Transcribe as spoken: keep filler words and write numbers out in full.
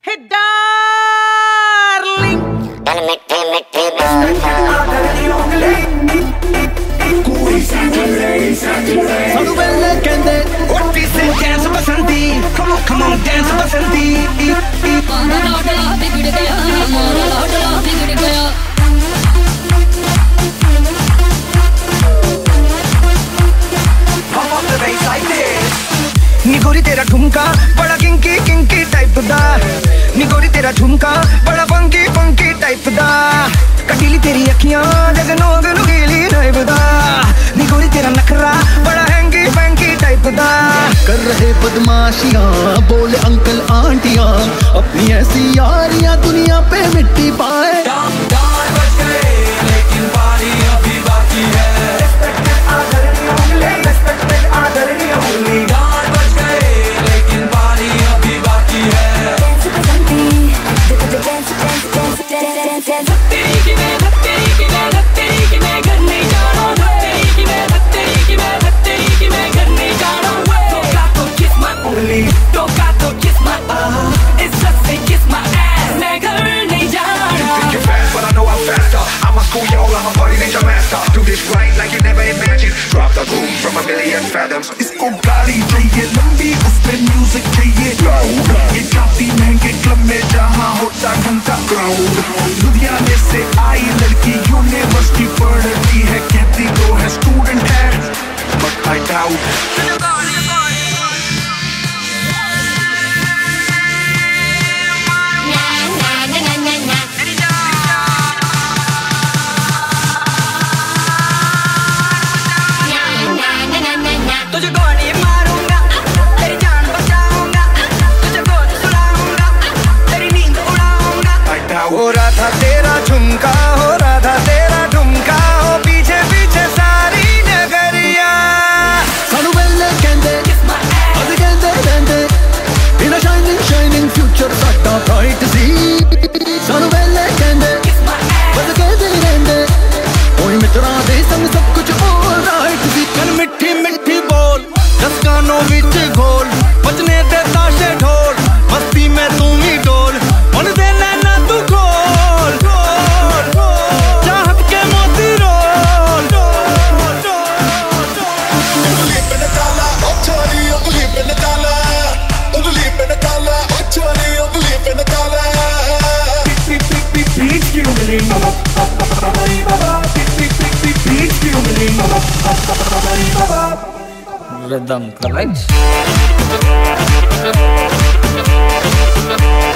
Hey darling, ਸਾਨੂੰ ਵੇਲੇ ਕਹਿੰਦੇ ਉੱਠੀ ਸੇ dance Basanti, come on come on dance ਬਸੰਤੀ। ਮਾਰਾ ਲਾਡਲਾ ਵਿਗੜ ਗਿਆ, ਮਾਰਾ ਲਾਡਲਾ ਵਿਗੜ ਗਿਆ। Pump up the bass like this। नी गोरी तेरा ठुमका बड़ा किंकी किंकी टाइप दा, नी गोरी तेरा ठुमका बड़ा फंकी फंकी टाइप दा। कटीली तेरी अखियां जगनोग नुकीली टाइप दा, नी गोरी तेरा नखरा बड़ा हैंगी फैंकी टाइप दा। कर रहे बदमाशियां बोले अंकल आंटियां, अपनी ऐसी यारियां दुनिया पे मिट्टी पाए। इसको गाड़ी चाहिए लंबी, उसमें म्यूजिक चाहिए लाउड। ये काफी महंगे क्लब में जहाँ होता घंटा क्राउड। लुधियाने से आई लड़की यूनिवर्सिटी पढ़ती है, कहती तो है स्टूडेंट है, बट आई डाउट। हो राधा तेरा झुमका, हो राधा तेरा ठुमका, हो पीछे पीछे सारी नगरिया। ਸਾਨੂੰ ਵੇਲੇ ਕਹਿੰਦੇ ਅੱਜ ਕਹਿੰਦੇ ਰਹਿੰਦੇ, ਇਨ ਸ਼ਾਈਨਿੰਗ ਸ਼ਾਈਨਿੰਗ ਫਿਊਚਰ ਸਾਡਾ ਬ੍ਰਾਈਟ ਸੀ। ਸਾਨੂੰ ਵੇਲੇ ਕਹਿੰਦੇ ਅੱਜ ਕਹਿੰਦੇ ਰਹਿੰਦੇ, ਓਏ ਮਿੱਤਰਾਂ ਦੇ ਸੰਗ ਸਭ ਕੁਝ ਆਲਰਾਈਟ ਸੀ। कल मिठी मिठी बोल, दस कानों विच घोल, बजने दे ताशे ढोल, मस्ती में तू ही डोल, मन दे नैना तू खोल, चाहत के मोती रोल। Rhythm correct.